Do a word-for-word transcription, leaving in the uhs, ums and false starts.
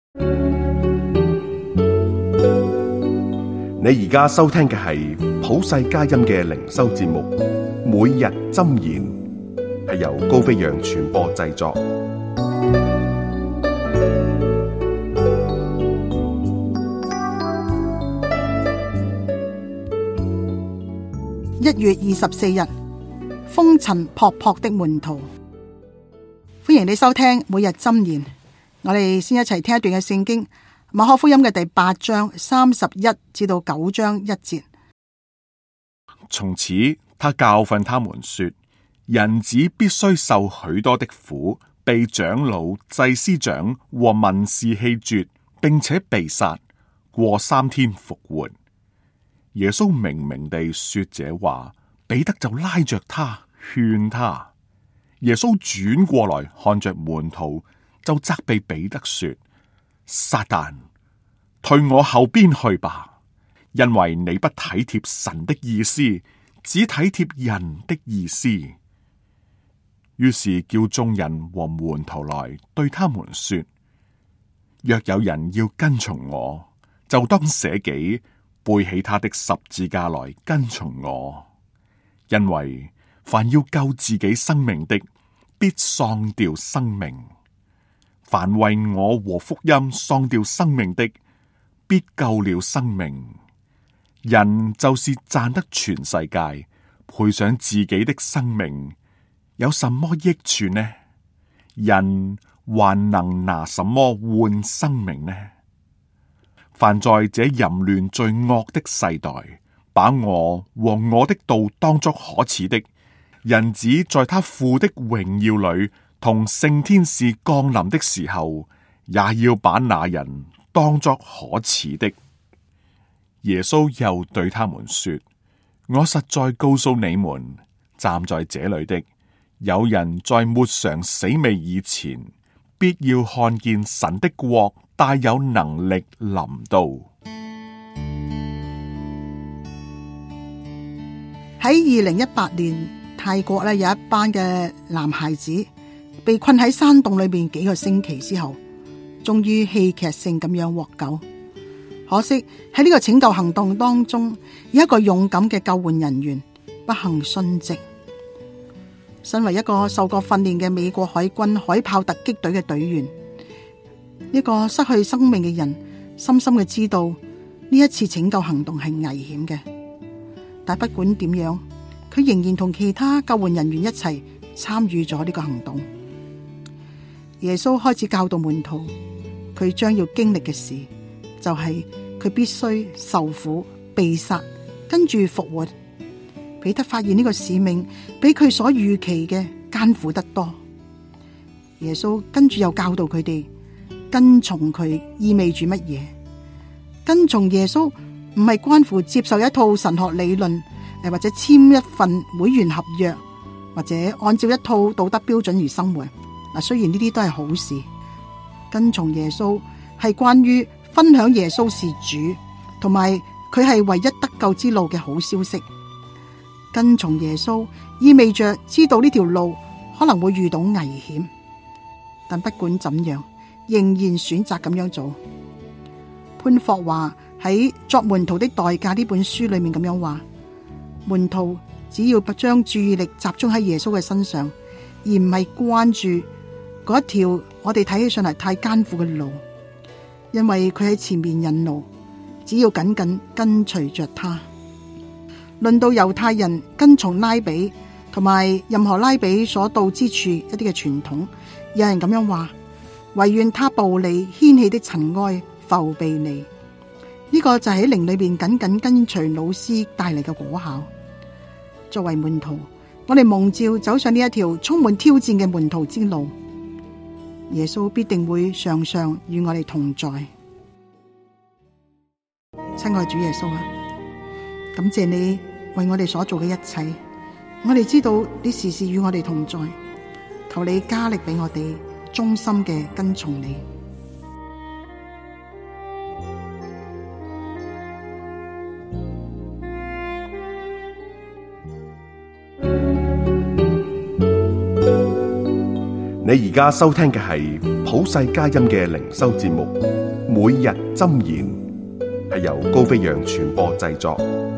你而家收聽嘅係普世佳音嘅靈修節目，每日箴言，係由高飛揚傳播製作。 一月二十四日，風塵僕僕的門徒，歡迎你收聽每日箴言。我哋先一齊聽一段嘅聖經，馬可福音嘅第八章三十一至到九章一節。 從此，他教訓他們說：人子必須受許多的苦，被長老、祭司長和文士棄絕，並且被殺，過三天復活。耶穌明明地說這話，彼得就拉着他勸他。耶穌轉過來看着門徒，就責備彼得說：撒旦，退我後邊去吧，因為你不體貼神的意思，只體貼人的意思。於是叫眾人和門徒來，對他們說：若有人要跟從我，就當捨己，背起他的十字架來跟從我。因為凡要救自己生命的，必喪掉生命；凡為我和福音喪掉生命的，必救了生命。人就是賺得全世界，賠上自己的生命，有什麼益處呢？人還能拿什麼換生命呢？凡在這淫亂罪惡的世代，把我和我的道當作可恥的，人子在他父的榮耀裏同聖天使降臨的時候，也要把那人當作可恥的。耶穌又對他們說：我實在告訴你們，站在這裏的，有人在沒嘗死味以前，必要看見神的國大有能力臨到。 喺二零一八年，泰國咧有一班嘅男孩子被困喺山洞裏面幾個星期之後，終於戲劇性咁樣獲救。可惜喺呢個拯救行動當中，有一個勇敢嘅救援人員不幸殉職。身為一個受過訓練嘅美國海軍海豹突擊隊嘅隊員，呢個失去生命嘅人深深嘅知道呢一次拯救行動係危險嘅，但不管點樣，佢仍然同其他救援人員一齊參與咗呢個行動。耶穌開始教導門徒，佢將要經歷嘅事就係佢必須受苦、被殺，跟住復活。彼得發現呢個使命比佢所預期嘅艱苦得多。耶穌跟住又教導佢哋，跟從佢意味住乜嘢？跟從耶穌唔係關乎接受一套神學理論，誒或者簽一份會員合約，或者按照一套道德標準而生活。嗱，雖然呢啲都係好事，跟從耶穌係關於分享耶穌是主，同埋佢係唯一得救之路嘅好消息。跟從耶穌意味着知道呢條路可能會遇到危險，但不管怎樣，仍然選擇咁樣做。潘霍華喺《作門徒的代價》呢本書裏面咁樣話：門徒只要不將注意力集中喺耶穌嘅身上，而唔係關注嗰一條我哋睇起上嚟太艱苦嘅路，因為佢喺前面引路，只要緊緊跟隨着他。論到猶太人跟從拉比同埋任何拉比所到之處一啲嘅傳統，有人咁樣話：唯願他步履掀起的塵埃覆庇你。呢、這個就喺靈裏邊緊緊跟隨老師帶嚟嘅果效。作為門徒，我哋蒙召走上呢一條充滿挑戰嘅門徒之路，耶穌必定會常常與我哋同在。親愛主耶穌啊，感謝你為我哋所做嘅一切，我哋知道你時時與我哋同在，求你加力俾我哋忠心嘅跟從你。 你你而家收聽嘅係普世佳音嘅靈修節目《每日箴言》，係由高飛揚傳播製作。